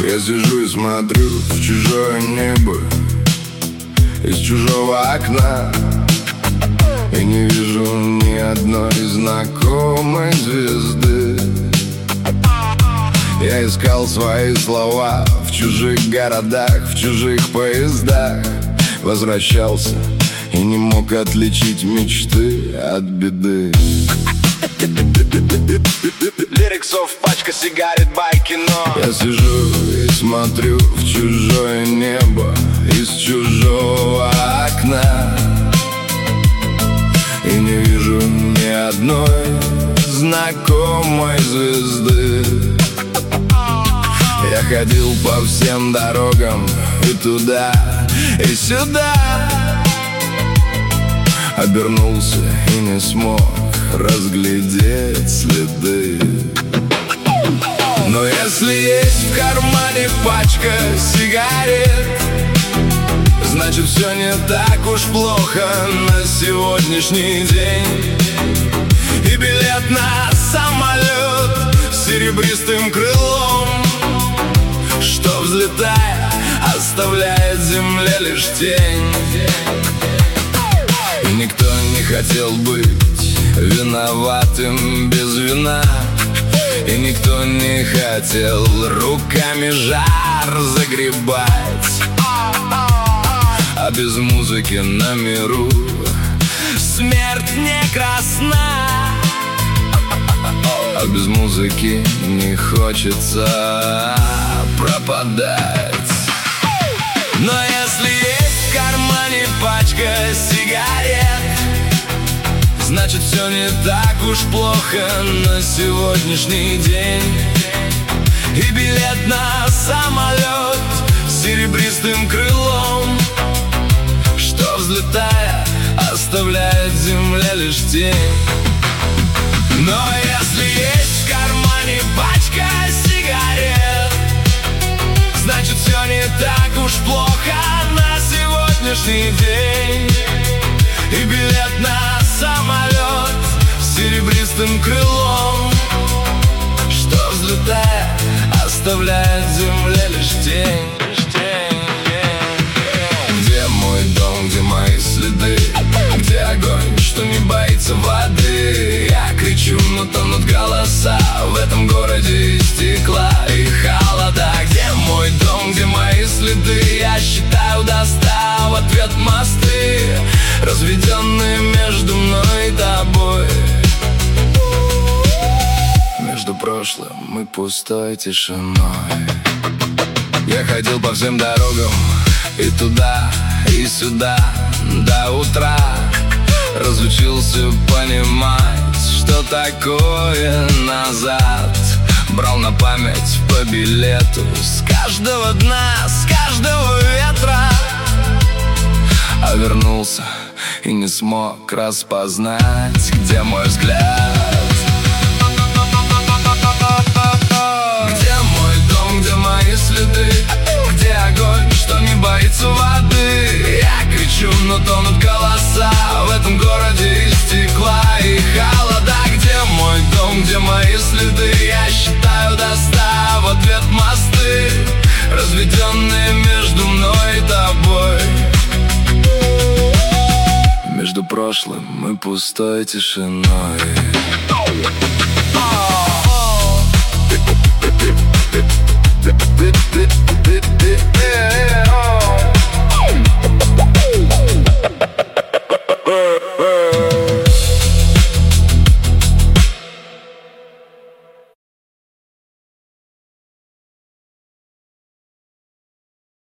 Я сижу и смотрю в чужое небо из чужого окна, и не вижу ни одной знакомой звезды. Я искал свои слова в чужих городах, в чужих поездах. Возвращался и не мог отличить мечты от беды. Лириксов, пачка сигарет, бай, кино. Я сижу и смотрю в чужое небо из чужого окна, и не вижу ни одной знакомой звезды. Я ходил по всем дорогам и туда, и сюда, обернулся и не смог разглядеть следы. Но если есть в кармане пачка сигарет, значит все не так уж плохо на сегодняшний день. И билет на самолет с серебристым крылом, что, взлетая, оставляет земле лишь тень. И никто не хотел быть виноватым без вина, и никто не хотел руками жар загребать. А без музыки на миру смерть не красна, а без музыки не хочется пропадать. Но если есть в кармане пачка сигарет, значит все не так уж плохо на сегодняшний день. И билет на самолет с серебристым крылом, что, взлетая, оставляет земле лишь тень. Но если есть в кармане пачка сигарет, значит все не так уж плохо на сегодняшний день. И билет на самолет с серебристым крылом, что, взлетая, оставляет земле лишь тень. Где мой дом, где мои следы? Где огонь, что не боится воды? Я кричу, но тонут голоса в этом городе из стекла и холода. Где мой дом, где мои следы? Я считаю до 100, в ответ мосты, разведенные между мной и тобой, между прошлым и пустой тишиной. Я ходил по всем дорогам и туда, и сюда до утра. Разучился понимать, что такое назад. Брал на память по билету с каждого дна, с каждого ветра. А вернулся и не смог распознать, где мой взгляд. Где мой дом, где мои следы? Где огонь, что не боится воды? Я кричу, но тонут голоса в этом городе из стекла и холода. Где мой дом, где мои следы? Я считаю до 100, в ответ мосты, разведенные между мной и тобой, между прошлым и пустой тишиной.